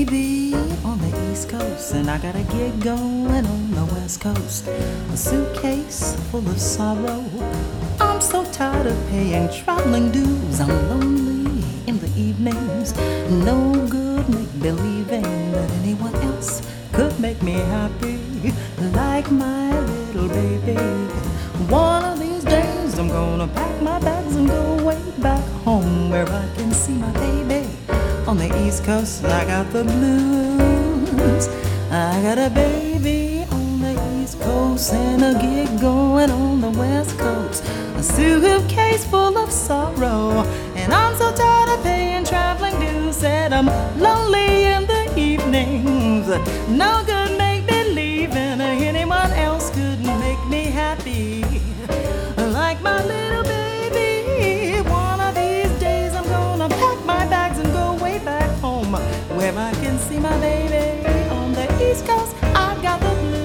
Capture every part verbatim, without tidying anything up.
baby on the East Coast, and I got a gig going on the West Coast. A suitcase full of sorrow. I'm so tired of paying traveling dues. I'm lonely in the evenings. No good make believing that anyone else could make me happy like my little baby. One of these days I'm gonna pack my bags and go way back home where I can see my baby. On the East Coast, I got the blues. I got a baby on the East Coast and a gig going on the West Coast. A suitcase full of sorrow, and I'm so tired of paying traveling dues. Said I'm lonely in the evenings. No good make believing anyone else could make me happy like my little baby. One of these days I'm gonna pack my bags and go way back home where I can see my baby. On the East Coast, I got the blues.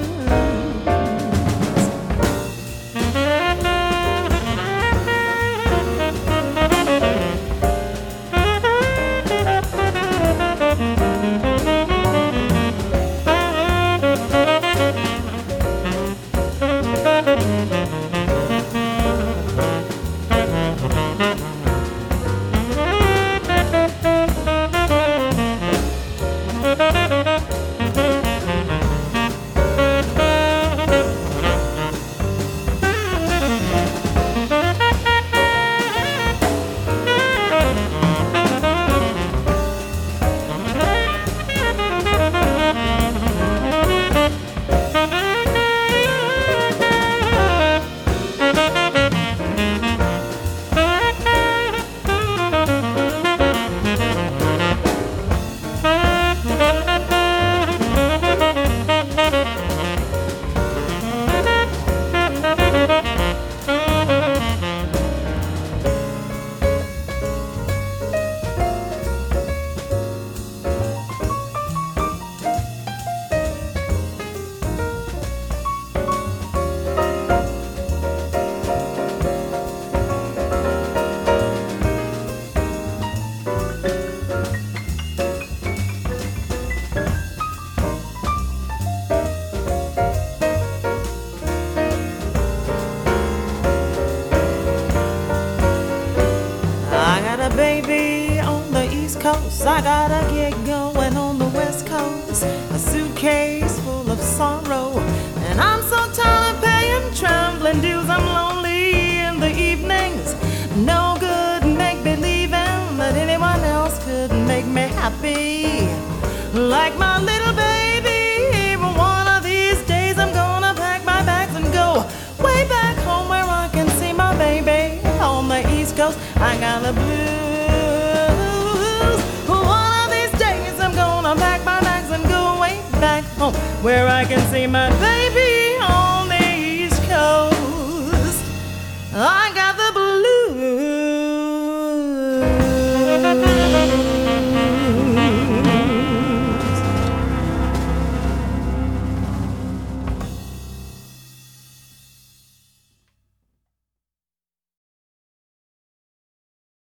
Baby on the East Coast, I got a gig going on the West Coast. A suitcase full of sorrow, and I'm so tired of paying traveling dues. I'm lonely in the evenings. No good make believing that anyone else could make me happy like my little baby. But one of these days I'm gonna pack my bags and go way back home where I can see my baby. On the East Coast, I got the blues. One of these days I'm gonna pack my bags and go way back home where I can see my baby.